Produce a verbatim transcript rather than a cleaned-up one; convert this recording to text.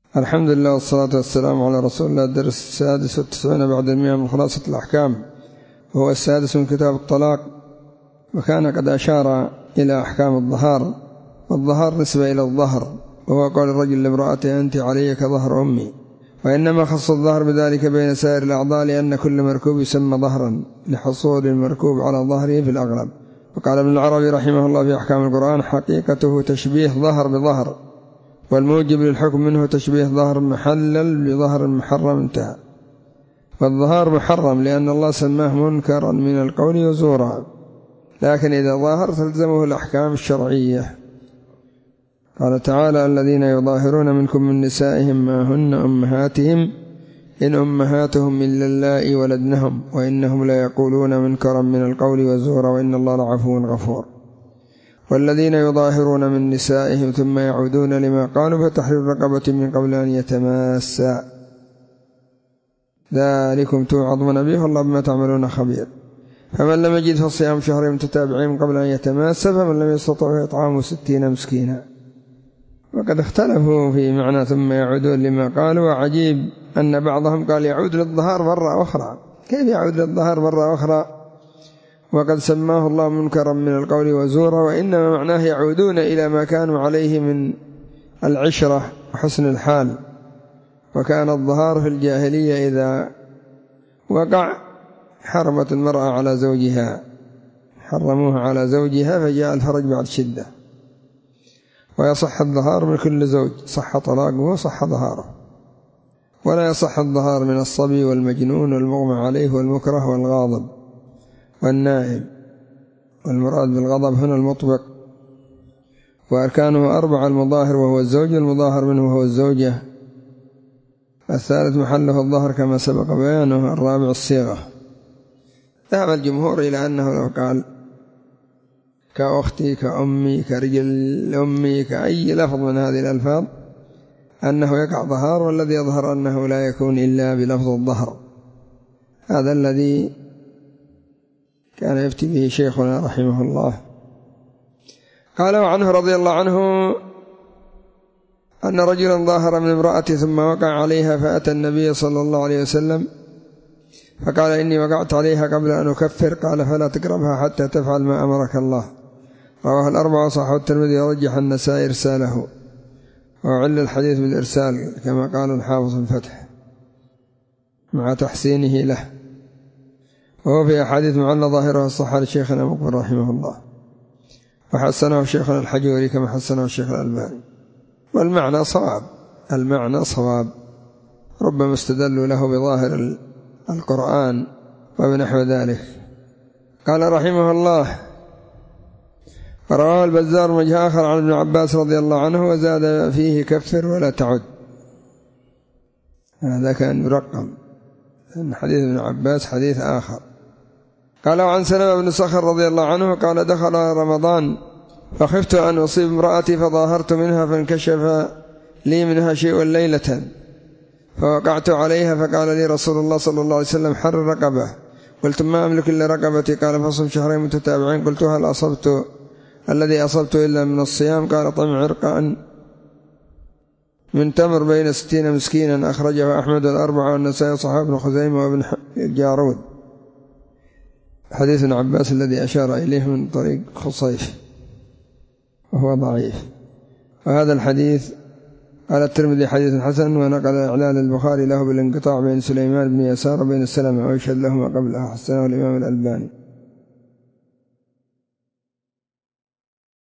الحمد لله والصلاة والسلام على رسول الله. الدرس السادس والتسعين بعد المئة من خلاصة الأحكام، وهو السادس من كتاب الطلاق. وكان قد أشار إلى أحكام الظهار، والظهار نسبة إلى الظهر، وهو قول الرجل لامرأته أنت علي كظهر أمي، وإنما خص الظهر بذلك بين سائر الأعضاء لأن كل مركوب يسمى ظهرا لحصول المركوب على ظهره في الأغلب. وقال ابن العربي رحمه الله في أحكام القرآن حقيقته تشبيه ظهر بظهر، والموجب للحكم منه تشبيه ظهر محلل بظهر محرم. انتهى. والظهار محرم لأن الله سماه منكرا من القول وزورا، لكن إذا ظاهر تلزمه الأحكام الشرعية. قال تعالى الذين يظاهرون منكم من نسائهم ما هن أمهاتهم إن أمهاتهم إلا اللائي ولدنهم وإنهم لا يقولون منكرا من القول وزورا وإن الله لعفو غفور. والذين يظاهرون من نسائهم ثم يعودون لما قالوا فتحرير رقبة من قبل أن يتماسا ذلكم توعظون به والله بما تعملون خبير. فمن لم يجد فصيام شهرين متتابعين قبل أن يتماسا، فمن لم يستطع فإطعام ستين مسكينا. وقد اختلفوا في معنى ثم يعودون لما قالوا، وعجيب أن بعضهم قال يعود للظهار مرة أخرى. كيف يعود للظهار مرة أخرى وقد سماه الله منكرا من القول وزورا؟ وإنما معناه يعودون إلى ما كانوا عليه من العشرة وحسن الحال. وكان الظهار في الجاهلية إذا وقع حرمت المرأة على زوجها، حرموها على زوجها، فجاء الفرج بعد شدة. ويصح الظهار من كل زوج، صح طلاقه وصح ظهاره. ولا يصح الظهار من الصبي والمجنون والمغمى عليه والمكره والغاضب والنائم، والمراد بالغضب هنا المطبق. وأركانه أربعة: المظاهر وهو الزوج، المظاهر منه وهو الزوجة، الثالث محله الظهر كما سبق بيانه، الرابع الصيغة. ذهب الجمهور إلى أنه لو قال كأختي كأمي كرجل أمي كأي لفظ من هذه الألفاظ أنه يقع ظهار، والذي يظهر أنه لا يكون إلا بلفظ الظهر. هذا الذي كان يفتي به شيخنا رحمه الله. قال وعنه رضي الله عنه أن رجلا ظاهر من امرأته ثم وقع عليها فأتى النبي صلى الله عليه وسلم فقال إني وقعت عليها قبل أن أكفر. قال فلا تقربها حتى تفعل ما أمرك الله. رواه الأربعة وصححه الترمذي ورجح النسائي إرساله، وعل الحديث بالإرسال كما قال الحافظ الفتح مع تحسينه له. وهو في أحاديث معلّة ظاهرها الصحة لشيخنا مقبل رحمه الله، وحسنه شيخنا الحجوري كما حسنه الشيخ الألباني. والمعنى صواب، المعنى صواب، ربما استدلوا له بظاهر القرآن وبنحو ذلك. قال رحمه الله رواه البزار وجه آخر عن ابن عباس رضي الله عنه وزاد فيه كفر ولا تعد. هذا كان مرقم، أن حديث ابن عباس حديث آخر. قال وعن سلمة بن صخر رضي الله عنه قال دخل رمضان فخفت أن أصيب امرأتي فظاهرت منها فانكشف لي منها شيء ليلة فوقعت عليها فقال لي رسول الله صلى الله عليه وسلم حر رقبة. قلت ما أملك إلا رقبتي. قال فصم شهرين متتابعين. قلت هل أصبت الذي أصبت إلا من الصيام؟ قال طعم عرقا من تمر بين ستين مسكينا. أخرجه أحمد الأربعة والنسائي وصححه ابن خزيمة وابن جارود. حديث ابن عباس الذي أشار إليه من طريق خصيف وهو ضعيف. وهذا الحديث قال الترمذي حديث حسن، ونقل إعلان البخاري له بالانقطاع بين سليمان بن يسار وبين السلمة ويشهد لهما قبلها، حسنه الإمام الألباني.